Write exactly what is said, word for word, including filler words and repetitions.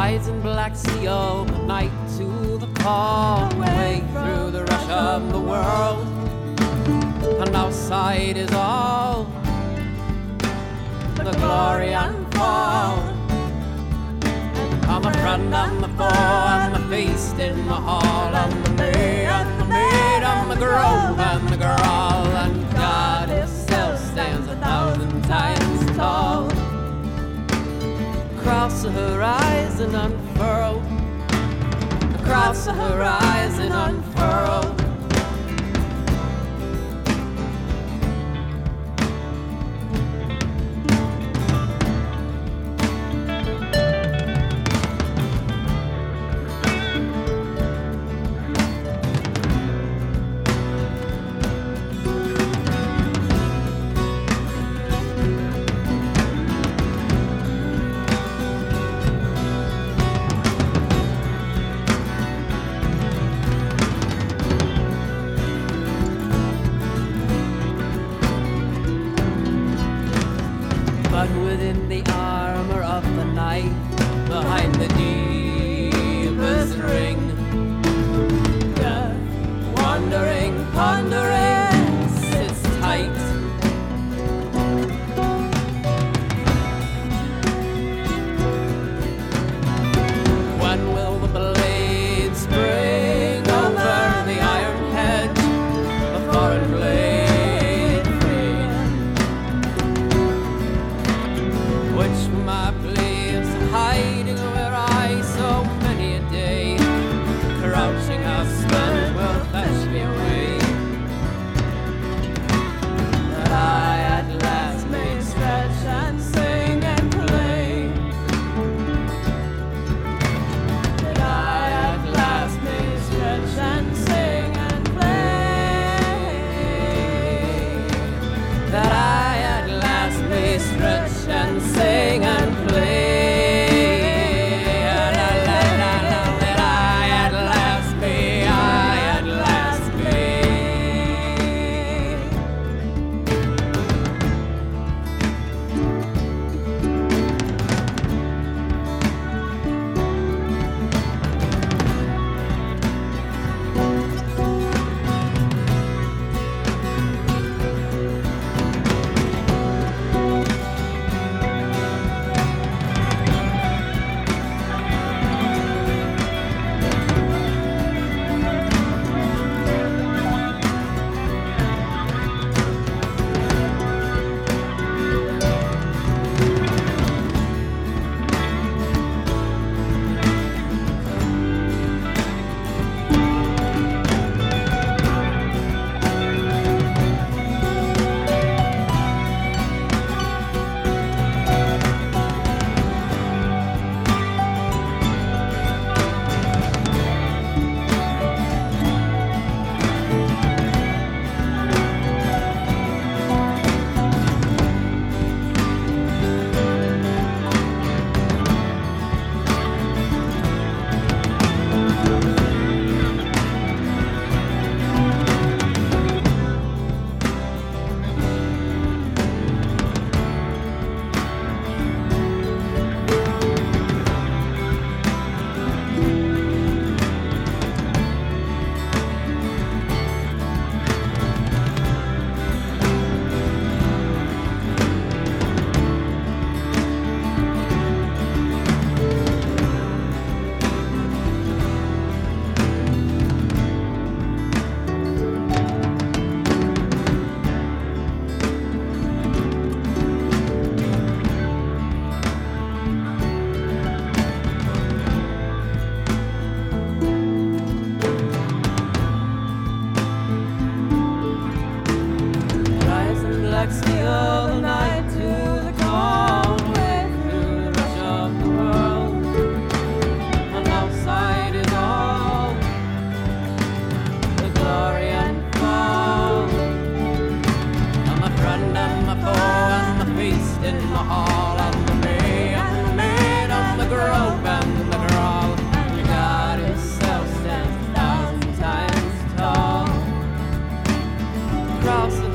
rising black sea overnight to the call, way through the rush of the world, and outside is all the glory and fall, and the friend and the foe, and the feast in the hall, and the me and the maid, and the grove and the girl, and God himself stands a thousand times tall. Across the horizon unfurled, across the horizon unfurled. But within the armor of the night, behind the deepest ring, death, wandering, pondering, sits tight. When will the blade spring over the iron hedge, a foreign blade free, which from my place hiding where I so many a day, crouching husband will fetch me away, that I at last may stretch and sing and play, that I at last may stretch and sing and play, that I at last may stretch and sing and play. That I at last may, I at last may. Like steel the night to the call, way through the rush of the world, and outside is all the glory and fall, and the friend and the foe, and the feast in the hall, and the may and the maid, and the grove and the girl, and God himself stands a thousand times tall. Across the